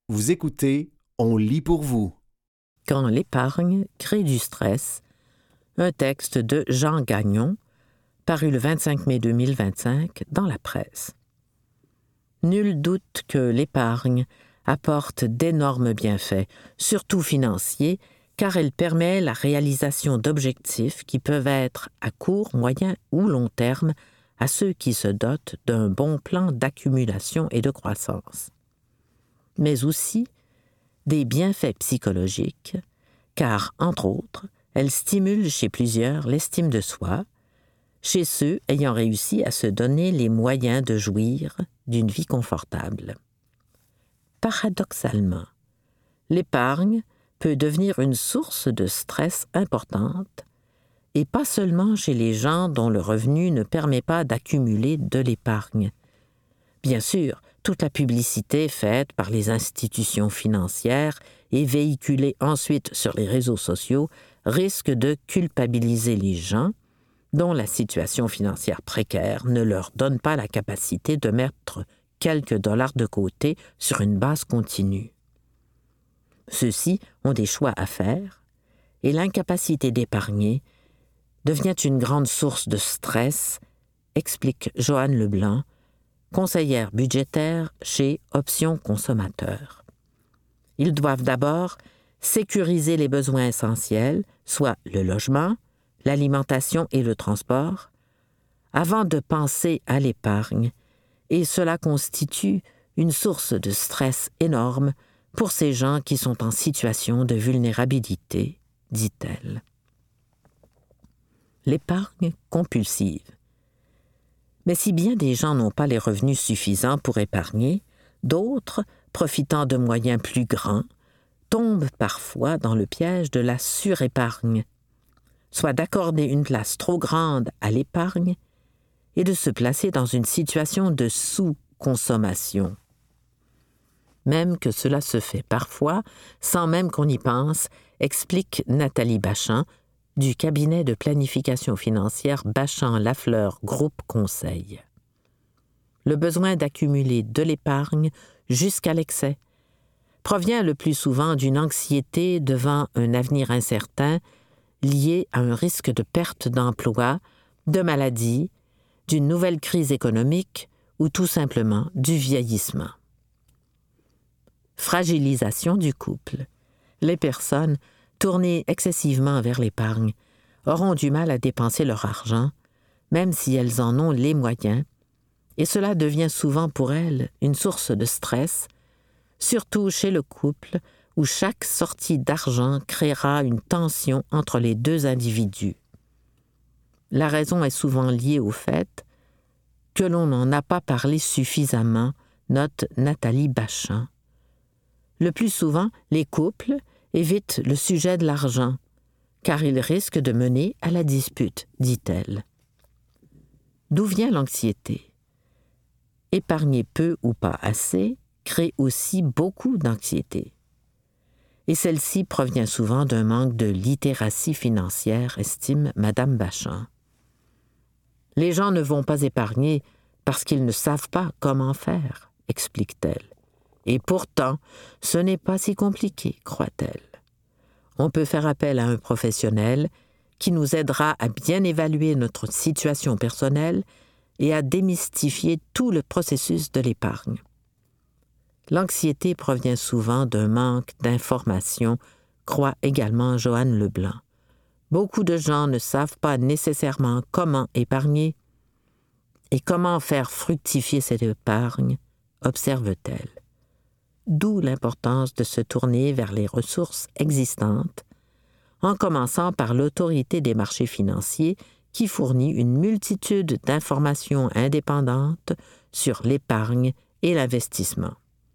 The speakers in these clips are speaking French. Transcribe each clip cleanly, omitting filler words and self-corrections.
Vous écoutez, on lit pour vous. Quand l'épargne crée du stress, un texte de Jean Gagnon, paru le 25 mai 2025 dans la presse. Nul doute que l'épargne apporte d'énormes bienfaits, surtout financiers, car elle permet la réalisation d'objectifs qui peuvent être à court, moyen ou long terme à ceux qui se dotent d'un bon plan d'accumulation et de croissance. Mais aussi des bienfaits psychologiques, car, entre autres, elle stimule chez plusieurs l'estime de soi, chez ceux ayant réussi à se donner les moyens de jouir d'une vie confortable. Paradoxalement, l'épargne peut devenir une source de stress importante, et pas seulement chez les gens dont le revenu ne permet pas d'accumuler de l'épargne. Bien sûr, toute la publicité faite par les institutions financières et véhiculée ensuite sur les réseaux sociaux risque de culpabiliser les gens dont la situation financière précaire ne leur donne pas la capacité de mettre quelques dollars de côté sur une base continue. Ceux-ci ont des choix à faire et l'incapacité d'épargner devient une grande source de stress, explique Joanne Leblanc, conseillère budgétaire chez Options Consommateurs. Ils doivent d'abord sécuriser les besoins essentiels, soit le logement, l'alimentation et le transport, avant de penser à l'épargne, et cela constitue une source de stress énorme pour ces gens qui sont en situation de vulnérabilité, dit-elle. L'épargne compulsive. Mais si bien des gens n'ont pas les revenus suffisants pour épargner, d'autres, profitant de moyens plus grands, tombent parfois dans le piège de la surépargne, soit d'accorder une place trop grande à l'épargne et de se placer dans une situation de sous-consommation. Même que cela se fait parfois, sans même qu'on y pense, explique Nathalie Bachan, du cabinet de planification financière Bachan-Lafleur Groupe Conseil. Le besoin d'accumuler de l'épargne jusqu'à l'excès provient le plus souvent d'une anxiété devant un avenir incertain lié à un risque de perte d'emploi, de maladie, d'une nouvelle crise économique ou tout simplement du vieillissement. Fragilisation du couple. Les personnes tournées excessivement vers l'épargne auront du mal à dépenser leur argent, même si elles en ont les moyens, et cela devient souvent pour elles une source de stress, surtout chez le couple où chaque sortie d'argent créera une tension entre les deux individus. La raison est souvent liée au fait que l'on n'en a pas parlé suffisamment, note Nathalie Bachan. Le plus souvent, les couples évitent le sujet de l'argent, car il risque de mener à la dispute, dit-elle. D'où vient l'anxiété? Épargner peu ou pas assez crée aussi beaucoup d'anxiété. Et celle-ci provient souvent d'un manque de littératie financière, estime Madame Bachan. Les gens ne vont pas épargner parce qu'ils ne savent pas comment faire, explique-t-elle. Et pourtant, ce n'est pas si compliqué, croit-elle. On peut faire appel à un professionnel qui nous aidera à bien évaluer notre situation personnelle et à démystifier tout le processus de l'épargne. L'anxiété provient souvent d'un manque d'information, croit également Joanne Leblanc. Beaucoup de gens ne savent pas nécessairement comment épargner et comment faire fructifier cette épargne, observe-t-elle. D'où l'importance de se tourner vers les ressources existantes, en commençant par l'autorité des marchés financiers qui fournit une multitude d'informations indépendantes sur l'épargne et l'investissement.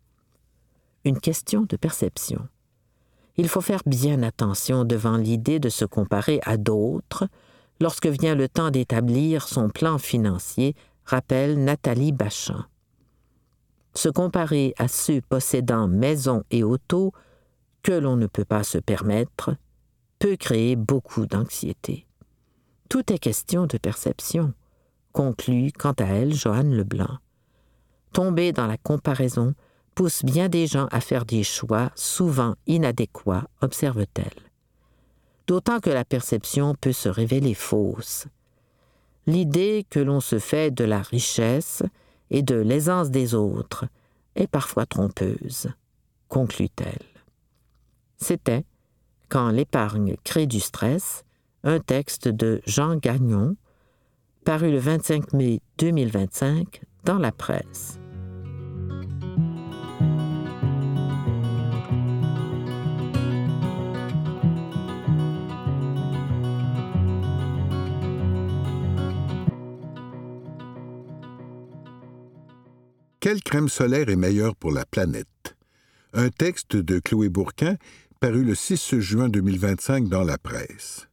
Une question de perception. Il faut faire bien attention devant l'idée de se comparer à d'autres lorsque vient le temps d'établir son plan financier, rappelle Nathalie Bachan. Se comparer à ceux possédant maisons et autos que l'on ne peut pas se permettre peut créer beaucoup d'anxiété. Tout est question de perception, conclut quant à elle Joanne Leblanc. Tomber dans la comparaison pousse bien des gens à faire des choix souvent inadéquats, observe-t-elle. D'autant que la perception peut se révéler fausse. L'idée que l'on se fait de la richesse et de l'aisance des autres est parfois trompeuse, conclut-elle. C'était « Quand l'épargne crée du stress », un texte de Jean Gagnon, paru le 25 mai 2025 dans la presse. Quelle crème solaire est meilleure pour la planète? Un texte de Chloé Bourquin, paru le 6 juin 2025 dans la presse.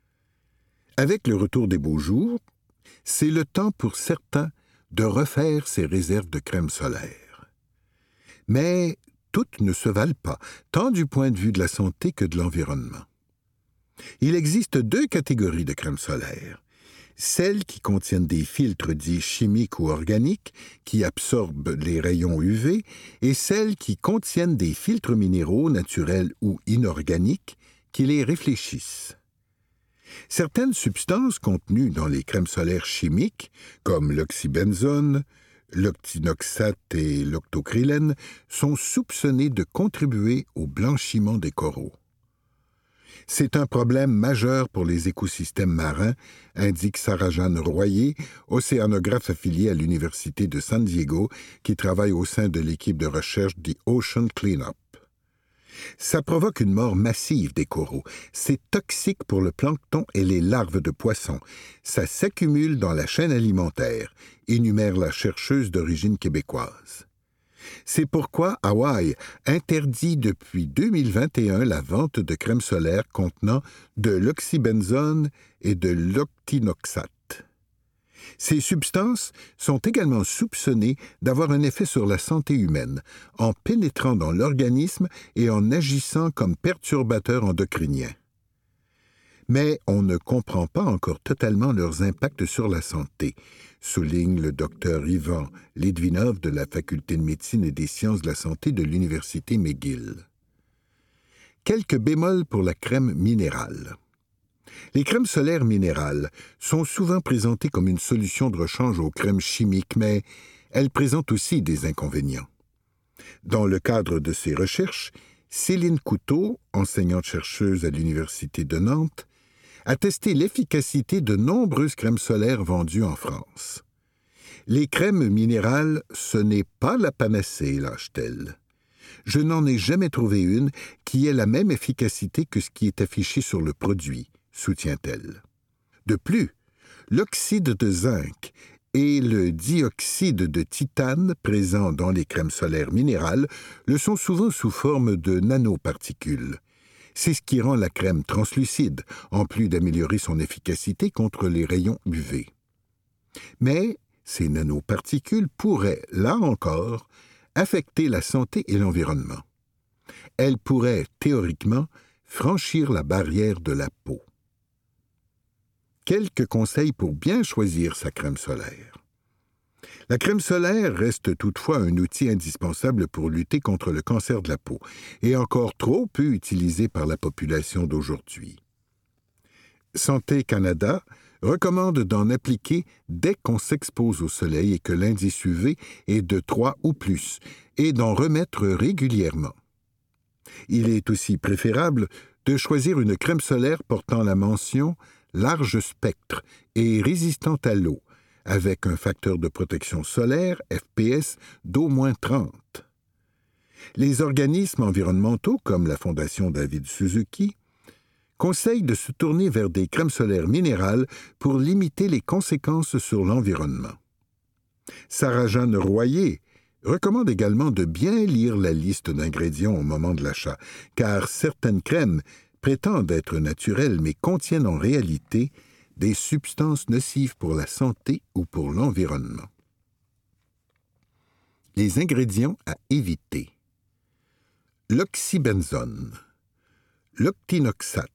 Avec le retour des beaux jours, c'est le temps pour certains de refaire ses réserves de crème solaire. Mais toutes ne se valent pas, tant du point de vue de la santé que de l'environnement. Il existe 2 catégories de crème solaire. Celles qui contiennent des filtres dits chimiques ou organiques qui absorbent les rayons UV et celles qui contiennent des filtres minéraux naturels ou inorganiques qui les réfléchissent. Certaines substances contenues dans les crèmes solaires chimiques, comme l'oxybenzone, l'octinoxate et l'octocrylène, sont soupçonnées de contribuer au blanchiment des coraux. C'est un problème majeur pour les écosystèmes marins, indique Sarah-Jeanne Royer, océanographe affiliée à l'Université de San Diego, qui travaille au sein de l'équipe de recherche The Ocean Cleanup. Ça provoque une mort massive des coraux. C'est toxique pour le plancton et les larves de poissons. Ça s'accumule dans la chaîne alimentaire, énumère la chercheuse d'origine québécoise. C'est pourquoi Hawaï interdit depuis 2021 la vente de crème solaire contenant de l'oxybenzone et de l'octinoxate. Ces substances sont également soupçonnées d'avoir un effet sur la santé humaine, en pénétrant dans l'organisme et en agissant comme perturbateurs endocriniens. Mais on ne comprend pas encore totalement leurs impacts sur la santé, souligne le docteur Ivan Litvinov de la Faculté de médecine et des sciences de la santé de l'Université McGill. Quelques bémols pour la crème minérale. Les crèmes solaires minérales sont souvent présentées comme une solution de rechange aux crèmes chimiques, mais elles présentent aussi des inconvénients. Dans le cadre de ses recherches, Céline Couteau, enseignante-chercheuse à l'Université de Nantes, a testé l'efficacité de nombreuses crèmes solaires vendues en France. Les crèmes minérales, ce n'est pas la panacée, lâche-t-elle. Je n'en ai jamais trouvé une qui ait la même efficacité que ce qui est affiché sur le produit, soutient-elle. De plus, l'oxyde de zinc et le dioxyde de titane présents dans les crèmes solaires minérales le sont souvent sous forme de nanoparticules. C'est ce qui rend la crème translucide, en plus d'améliorer son efficacité contre les rayons UV. Mais ces nanoparticules pourraient, là encore, affecter la santé et l'environnement. Elles pourraient, théoriquement, franchir la barrière de la peau. Quelques conseils pour bien choisir sa crème solaire. La crème solaire reste toutefois un outil indispensable pour lutter contre le cancer de la peau et encore trop peu utilisé par la population d'aujourd'hui. Santé Canada recommande d'en appliquer dès qu'on s'expose au soleil et que l'indice UV est de 3 ou plus et d'en remettre régulièrement. Il est aussi préférable de choisir une crème solaire portant la mention « large spectre » et résistante à l'eau, avec un facteur de protection solaire, FPS, d'au moins 30. Les organismes environnementaux, comme la Fondation David Suzuki, conseillent de se tourner vers des crèmes solaires minérales pour limiter les conséquences sur l'environnement. Sarah-Jeanne Royer recommande également de bien lire la liste d'ingrédients au moment de l'achat, car certaines crèmes prétendent être naturelles mais contiennent en réalité des substances nocives pour la santé ou pour l'environnement. Les ingrédients à éviter. L'oxybenzone, l'octinoxate,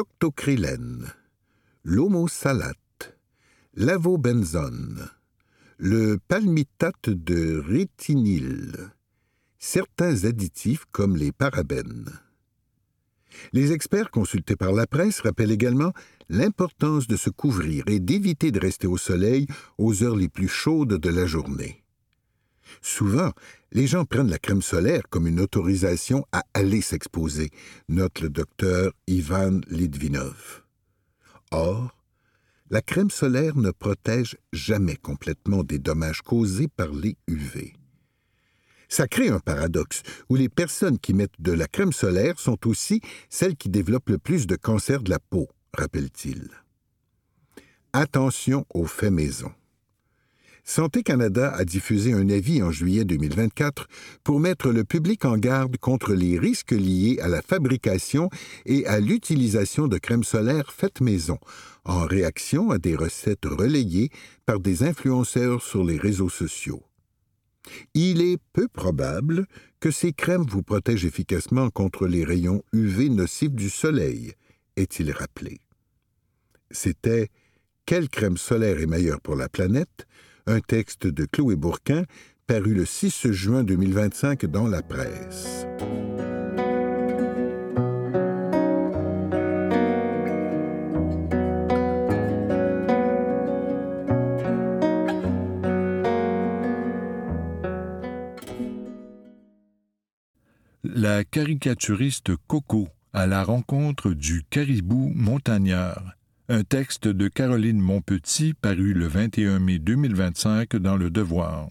l'octocrylène, l'homosalate, l'avobenzone, le palmitate de rétinyle, certains additifs comme les parabènes. Les experts consultés par la presse rappellent également l'importance de se couvrir et d'éviter de rester au soleil aux heures les plus chaudes de la journée. Souvent, les gens prennent la crème solaire comme une autorisation à aller s'exposer, note le docteur Ivan Litvinov. Or, la crème solaire ne protège jamais complètement des dommages causés par les UV. Ça crée un paradoxe où les personnes qui mettent de la crème solaire sont aussi celles qui développent le plus de cancers de la peau, rappelle-t-il. Attention aux faits maison. Santé Canada a diffusé un avis en juillet 2024 pour mettre le public en garde contre les risques liés à la fabrication et à l'utilisation de crème solaire faites maison, en réaction à des recettes relayées par des influenceurs sur les réseaux sociaux. Il est peu probable que ces crèmes vous protègent efficacement contre les rayons UV nocifs du soleil, est-il rappelé. C'était « Quelle crème solaire est meilleure pour la planète ?» un texte de Chloé Bourquin paru le 6 juin 2025 dans la presse. La caricaturiste Coco à la rencontre du caribou montagnard. Un texte de Caroline Monpetit paru le 21 mai 2025 dans Le Devoir.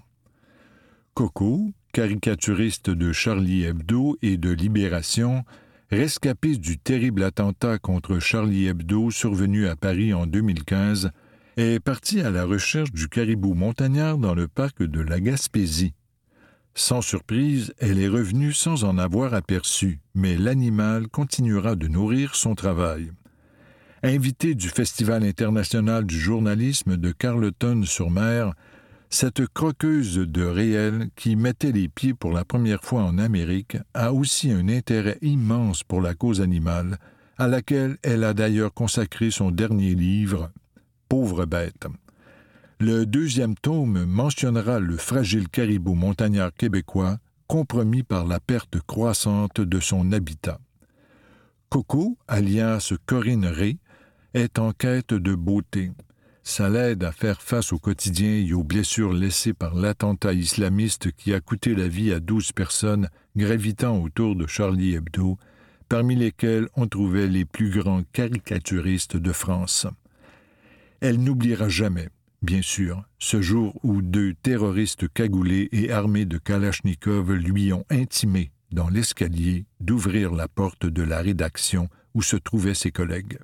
Coco, caricaturiste de Charlie Hebdo et de Libération, rescapée du terrible attentat contre Charlie Hebdo survenu à Paris en 2015, est partie à la recherche du caribou montagnard dans le parc de la Gaspésie. Sans surprise, elle est revenue sans en avoir aperçu, mais l'animal continuera de nourrir son travail. Invitée du Festival international du journalisme de Carleton-sur-Mer, cette croqueuse de réel qui mettait les pieds pour la première fois en Amérique a aussi un intérêt immense pour la cause animale, à laquelle elle a d'ailleurs consacré son dernier livre, « Pauvre bête ». Le 2e tome mentionnera le fragile caribou montagnard québécois, compromis par la perte croissante de son habitat. Coco, alias Corinne Ray, est en quête de beauté. Ça l'aide à faire face au quotidien et aux blessures laissées par l'attentat islamiste qui a coûté la vie à 12 personnes gravitant autour de Charlie Hebdo, parmi lesquelles on trouvait les plus grands caricaturistes de France. Elle n'oubliera jamais, bien sûr, ce jour où 2 terroristes cagoulés et armés de Kalachnikov lui ont intimé, dans l'escalier, d'ouvrir la porte de la rédaction où se trouvaient ses collègues.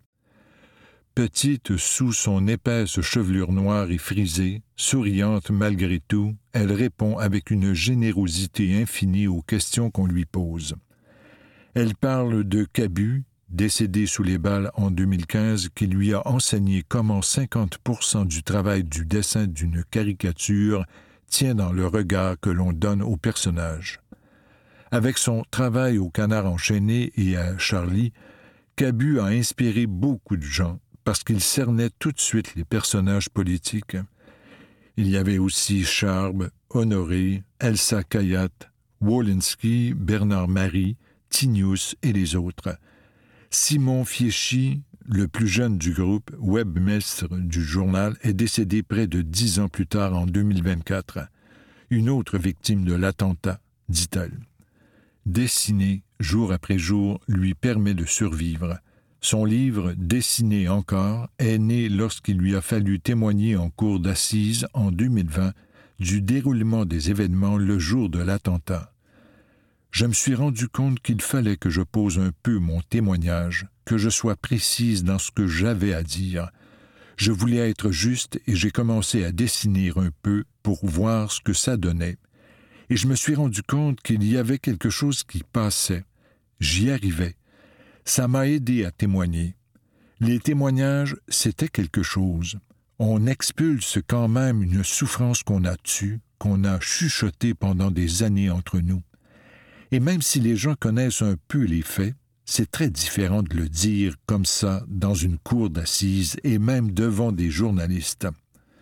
Petite sous son épaisse chevelure noire et frisée, souriante malgré tout, elle répond avec une générosité infinie aux questions qu'on lui pose. Elle parle de Cabu, décédé sous les balles en 2015, qui lui a enseigné comment 50% du travail du dessin d'une caricature tient dans le regard que l'on donne au personnage. Avec son travail au Canard enchaîné et à Charlie, Cabu a inspiré beaucoup de gens, parce qu'il cernait tout de suite les personnages politiques. Il y avait aussi Charb, Honoré, Elsa Kayat, Wolinski, Bernard Marie, Tinius et les autres. Simon Fieschi, le plus jeune du groupe, webmestre du journal, est décédé près de 10 ans plus tard en 2024. Une autre victime de l'attentat, dit-elle. Dessiner, jour après jour, lui permet de survivre. Son livre « Dessiner encore » est né lorsqu'il lui a fallu témoigner en cour d'assises en 2020 du déroulement des événements le jour de l'attentat. Je me suis rendu compte qu'il fallait que je pose un peu mon témoignage, que je sois précise dans ce que j'avais à dire. Je voulais être juste et j'ai commencé à dessiner un peu pour voir ce que ça donnait. Et je me suis rendu compte qu'il y avait quelque chose qui passait. J'y arrivais. Ça m'a aidé à témoigner. Les témoignages, c'était quelque chose. On expulse quand même une souffrance qu'on a tue, qu'on a chuchotée pendant des années entre nous. Et même si les gens connaissent un peu les faits, c'est très différent de le dire comme ça dans une cour d'assises et même devant des journalistes.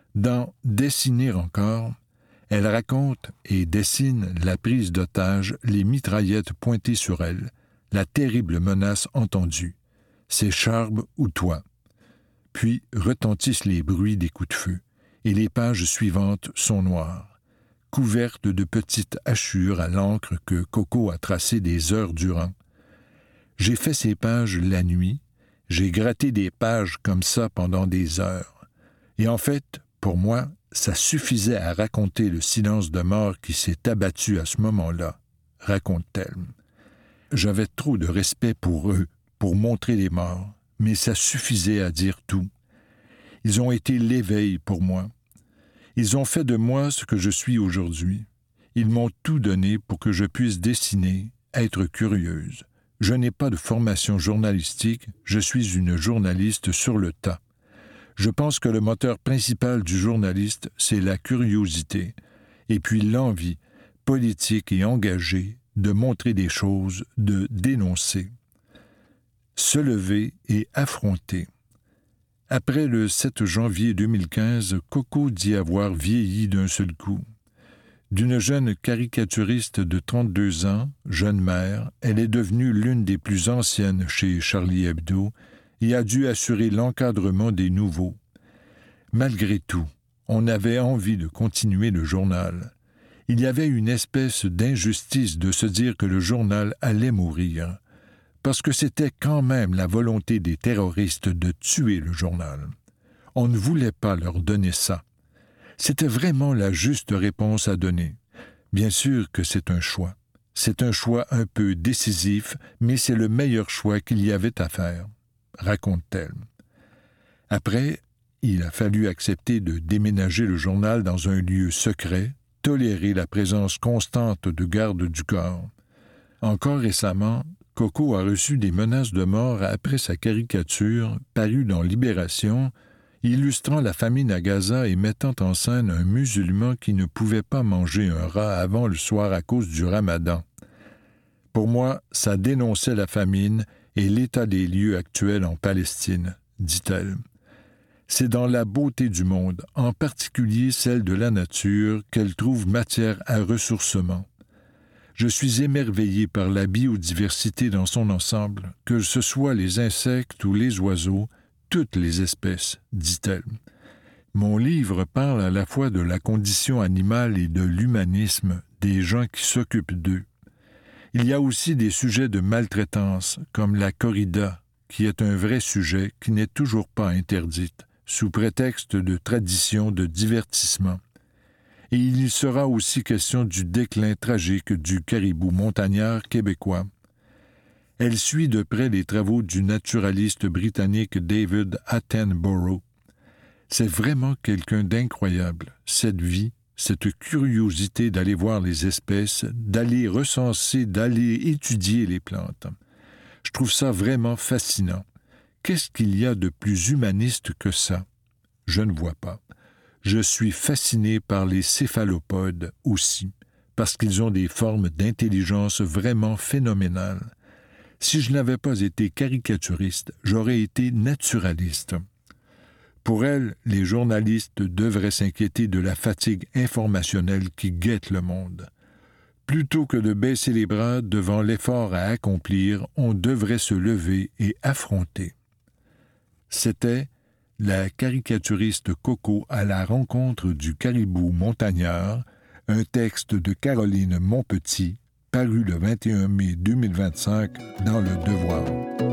Dans Dessiner encore, elle raconte et dessine la prise d'otage, les mitraillettes pointées sur elle, la terrible menace entendue. C'est Charb ou toi. Puis retentissent les bruits des coups de feu, et les pages suivantes sont noires, couvertes de petites hachures à l'encre que Coco a tracées des heures durant. J'ai fait ces pages la nuit, j'ai gratté des pages comme ça pendant des heures. Et en fait, pour moi, ça suffisait à raconter le silence de mort qui s'est abattu à ce moment-là, raconte-t-elle. J'avais trop de respect pour eux, pour montrer les morts, mais ça suffisait à dire tout. Ils ont été l'éveil pour moi. Ils ont fait de moi ce que je suis aujourd'hui. Ils m'ont tout donné pour que je puisse dessiner, être curieuse. Je n'ai pas de formation journalistique, je suis une journaliste sur le tas. Je pense que le moteur principal du journaliste, c'est la curiosité, et puis l'envie, politique et engagée, de montrer des choses, de dénoncer. Se lever et affronter. Après le 7 janvier 2015, Coco dit avoir vieilli d'un seul coup. D'une jeune caricaturiste de 32 ans, jeune mère, elle est devenue l'une des plus anciennes chez Charlie Hebdo et a dû assurer l'encadrement des nouveaux. Malgré tout, on avait envie de continuer le journal. Il y avait une espèce d'injustice de se dire que le journal allait mourir, parce que c'était quand même la volonté des terroristes de tuer le journal. On ne voulait pas leur donner ça. C'était vraiment la juste réponse à donner. Bien sûr que c'est un choix. C'est un choix un peu décisif, mais c'est le meilleur choix qu'il y avait à faire, raconte-t-elle. Après, il a fallu accepter de déménager le journal dans un lieu secret, tolérer la présence constante de gardes du corps. Encore récemment, Coco a reçu des menaces de mort après sa caricature, parue dans Libération, illustrant la famine à Gaza et mettant en scène un musulman qui ne pouvait pas manger un rat avant le soir à cause du Ramadan. Pour moi, ça dénonçait la famine et l'état des lieux actuels en Palestine, dit-elle. C'est dans la beauté du monde, en particulier celle de la nature, qu'elle trouve matière à ressourcement. Je suis émerveillé par la biodiversité dans son ensemble, que ce soit les insectes ou les oiseaux, toutes les espèces, dit-elle. Mon livre parle à la fois de la condition animale et de l'humanisme des gens qui s'occupent d'eux. Il y a aussi des sujets de maltraitance, comme la corrida, qui est un vrai sujet qui n'est toujours pas interdite, sous prétexte de tradition de divertissement. Et il y sera aussi question du déclin tragique du caribou montagnard québécois. Elle suit de près les travaux du naturaliste britannique David Attenborough. C'est vraiment quelqu'un d'incroyable, cette vie, cette curiosité d'aller voir les espèces, d'aller recenser, d'aller étudier les plantes. Je trouve ça vraiment fascinant. Qu'est-ce qu'il y a de plus humaniste que ça? Je ne vois pas. Je suis fasciné par les céphalopodes aussi, parce qu'ils ont des formes d'intelligence vraiment phénoménales. Si je n'avais pas été caricaturiste, j'aurais été naturaliste. Pour elle, les journalistes devraient s'inquiéter de la fatigue informationnelle qui guette le monde. Plutôt que de baisser les bras devant l'effort à accomplir, on devrait se lever et affronter. C'était la caricaturiste Coco à la rencontre du caribou montagnard, un texte de Caroline Montpetit, paru le 21 mai 2025 dans Le Devoir.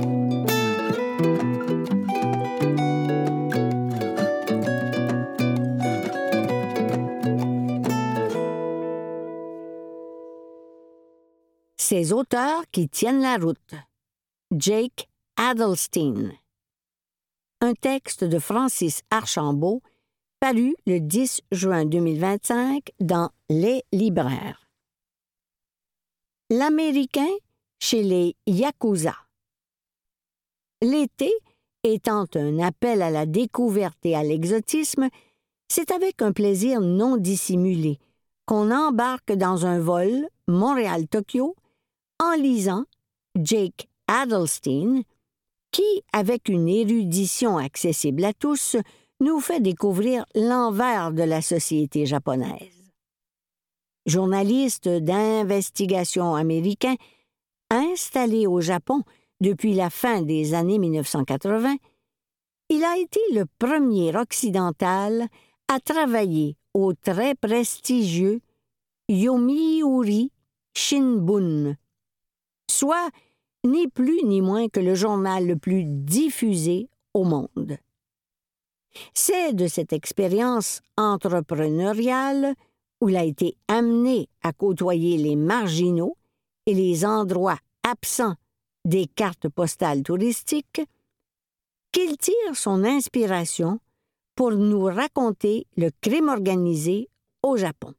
Ces auteurs qui tiennent la route. Jake Adelstein. Un texte de Francis Archambault, paru le 10 juin 2025 dans Les Libraires. L'Américain chez les Yakuza. L'été, étant un appel à la découverte et à l'exotisme, c'est avec un plaisir non dissimulé qu'on embarque dans un vol Montréal-Tokyo en lisant Jake Adelstein, qui, avec une érudition accessible à tous, nous fait découvrir l'envers de la société japonaise. Journaliste d'investigation américain, installé au Japon depuis la fin des années 1980, il a été le premier occidental à travailler au très prestigieux Yomiuri Shimbun, soit ni plus ni moins que le journal le plus diffusé au monde. C'est de cette expérience entrepreneuriale où il a été amené à côtoyer les marginaux et les endroits absents des cartes postales touristiques qu'il tire son inspiration pour nous raconter le crime organisé au Japon.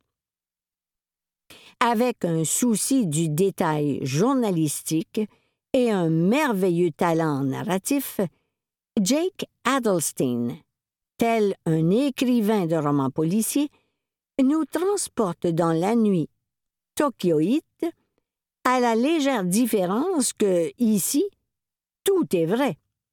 Avec un souci du détail journalistique et un merveilleux talent narratif, Jake Adelstein, tel un écrivain de romans policiers, nous transporte dans la nuit tokyoïte, à la légère différence que, ici, tout est vrai.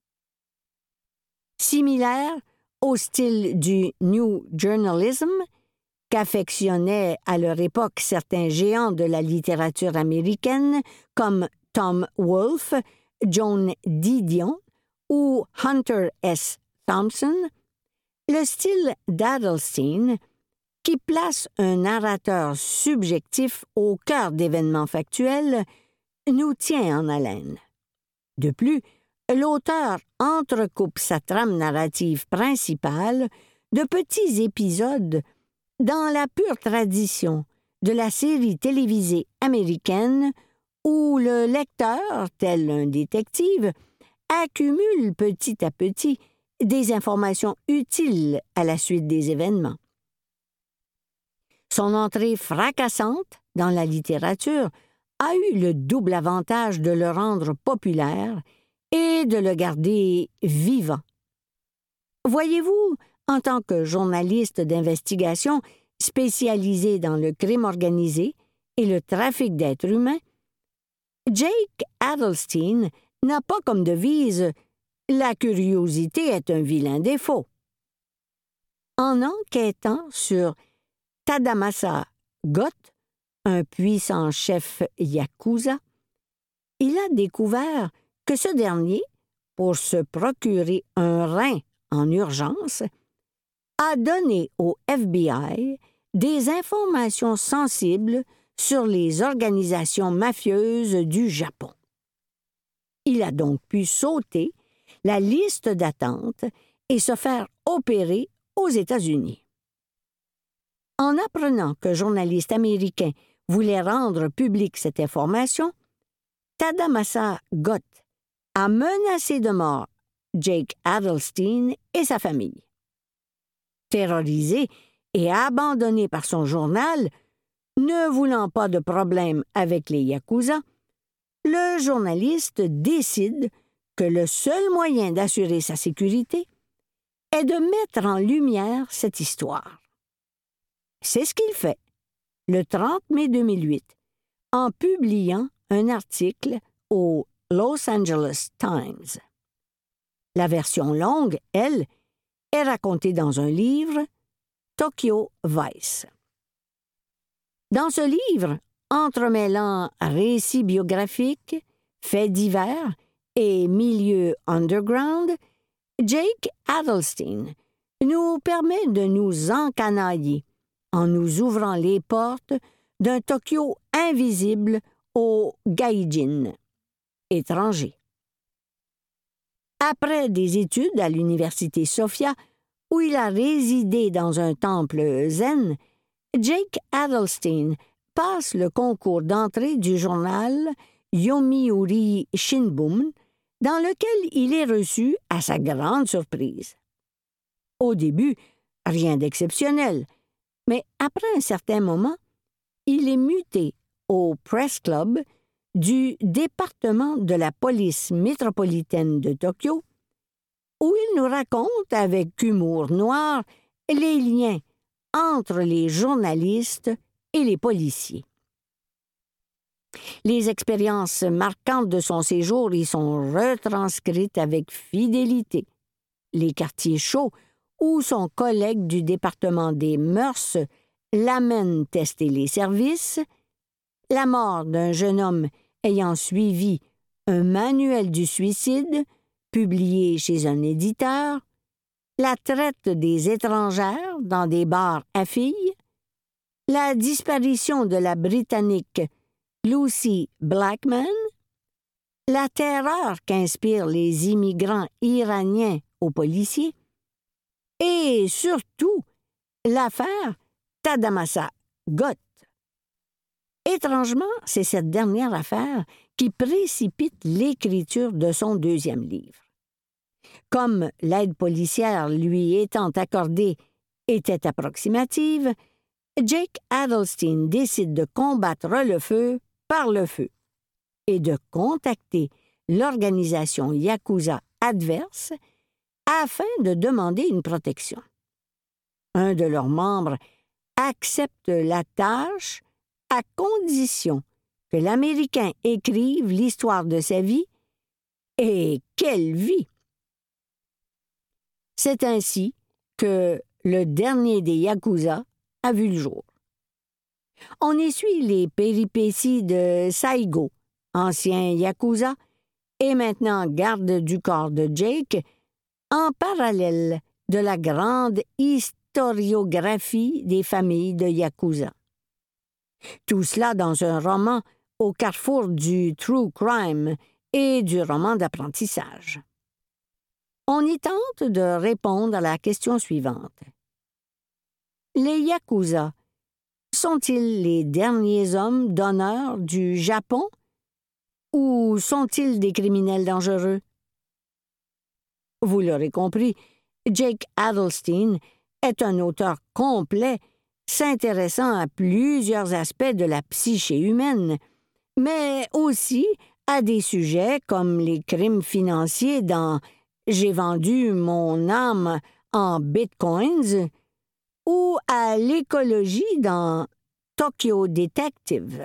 Similaire au style du New Journalism qu'affectionnaient à leur époque certains géants de la littérature américaine comme Tom Wolfe, Joan Didion ou Hunter S. Thompson, le style d'Adelstein, qui place un narrateur subjectif au cœur d'événements factuels, nous tient en haleine. De plus, l'auteur entrecoupe sa trame narrative principale de petits épisodes dans la pure tradition de la série télévisée américaine où le lecteur, tel un détective, accumule petit à petit des informations utiles à la suite des événements. Son entrée fracassante dans la littérature a eu le double avantage de le rendre populaire et de le garder vivant. Voyez-vous, en tant que journaliste d'investigation spécialisé dans le crime organisé et le trafic d'êtres humains, Jake Adelstein n'a pas comme devise « La curiosité est un vilain défaut ». En enquêtant sur Tadamasa Goth, un puissant chef yakuza, il a découvert que ce dernier, pour se procurer un rein en urgence, a donné au FBI des informations sensibles sur les organisations mafieuses du Japon. Il a donc pu sauter la liste d'attente et se faire opérer aux États-Unis. En apprenant qu'un journaliste américain voulait rendre publique cette information, Tadamasa Goth a menacé de mort Jake Adelstein et sa famille. Terrorisé et abandonné par son journal, ne voulant pas de problème avec les Yakuza, le journaliste décide que le seul moyen d'assurer sa sécurité est de mettre en lumière cette histoire. C'est ce qu'il fait, le 30 mai 2008, en publiant un article au Los Angeles Times. La version longue, elle, est racontée dans un livre, Tokyo Vice. Dans ce livre, entremêlant récits biographiques, faits divers et milieux underground, Jake Adelstein nous permet de nous encanailler en nous ouvrant les portes d'un Tokyo invisible aux gaijin, étrangers. Après des études à l'université Sophia, où il a résidé dans un temple zen, Jake Adelstein passe le concours d'entrée du journal Yomiuri Shimbun, dans lequel il est reçu à sa grande surprise. Au début, rien d'exceptionnel, mais après un certain moment, il est muté au Press Club du département de la police métropolitaine de Tokyo, où il nous raconte avec humour noir les liens entre les journalistes et les policiers. Les expériences marquantes de son séjour y sont retranscrites avec fidélité. Les quartiers chauds où son collègue du département des mœurs l'amène tester les services, la mort d'un jeune homme ayant suivi un manuel du suicide publié chez un éditeur, la traite des étrangères dans des bars à filles, la disparition de la Britannique Lucy Blackman, la terreur qu'inspirent les immigrants iraniens aux policiers, et surtout l'affaire Tadamasa Gott. Étrangement, c'est cette dernière affaire qui précipite l'écriture de son deuxième livre. Comme l'aide policière lui étant accordée était approximative, Jake Adelstein décide de combattre le feu par le feu et de contacter l'organisation Yakuza adverse afin de demander une protection. Un de leurs membres accepte la tâche à condition que l'Américain écrive l'histoire de sa vie. Et quelle vie! C'est ainsi que le dernier des Yakuza a vu le jour. On y suit les péripéties de Saigo, ancien Yakuza, et maintenant garde du corps de Jake, en parallèle de la grande historiographie des familles de Yakuza. Tout cela dans un roman au carrefour du true crime et du roman d'apprentissage. On y tente de répondre à la question suivante. Les Yakuza sont-ils les derniers hommes d'honneur du Japon ou sont-ils des criminels dangereux? Vous l'aurez compris, Jake Adelstein est un auteur complet s'intéressant à plusieurs aspects de la psyché humaine, mais aussi à des sujets comme les crimes financiers dans « J'ai vendu mon âme en bitcoins » ou à l'écologie dans « Tokyo Detective ».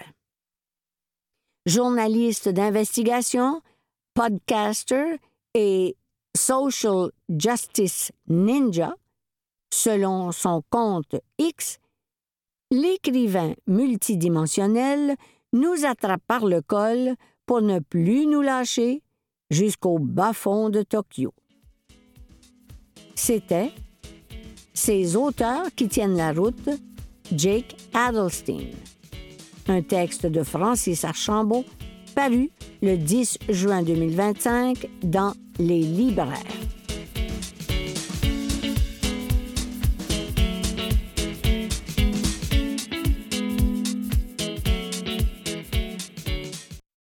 Journaliste d'investigation, podcaster et social justice ninja, selon son compte X, l'écrivain multidimensionnel nous attrape par le col pour ne plus nous lâcher jusqu'au bas-fond de Tokyo. C'était Ces auteurs qui tiennent la route, Jake Adelstein. Un texte de Francis Archambault, paru le 10 juin 2025 dans Les Libraires.